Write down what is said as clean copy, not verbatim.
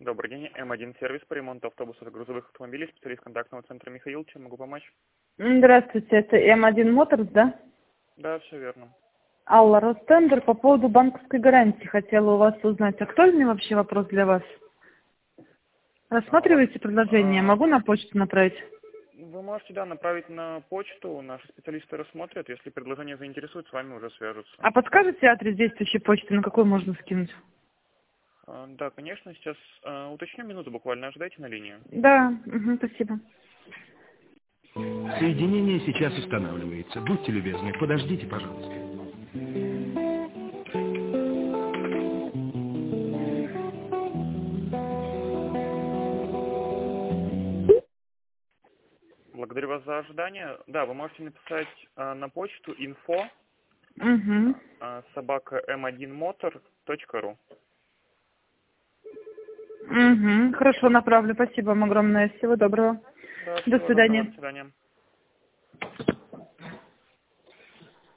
Добрый день. М1 сервис по ремонту автобусов и грузовых автомобилей. Специалист контактного центра Михаил. Чем могу помочь? Здравствуйте, это М1 Моторс, да? Да, все верно. Алла, Ростендер, по поводу банковской гарантии хотела у вас узнать. Актуальный вообще вопрос для вас? Рассматриваете предложение? Могу на почту направить? Вы можете, да, направить на почту. Наши специалисты рассмотрят. Если предложение заинтересует, с вами уже свяжутся. А подскажете адрес действующей почты, на какой можно скинуть? Да, конечно. Сейчас уточню минуту буквально. Ожидайте на линии. Да, спасибо. Соединение сейчас устанавливается. Будьте любезны, подождите, пожалуйста. Благодарю вас за ожидание. Да, вы можете написать на почту info m1motor.ru. Хорошо, направлю. Спасибо вам огромное. Всего доброго. Да, До всего доброго. свидания. До свидания.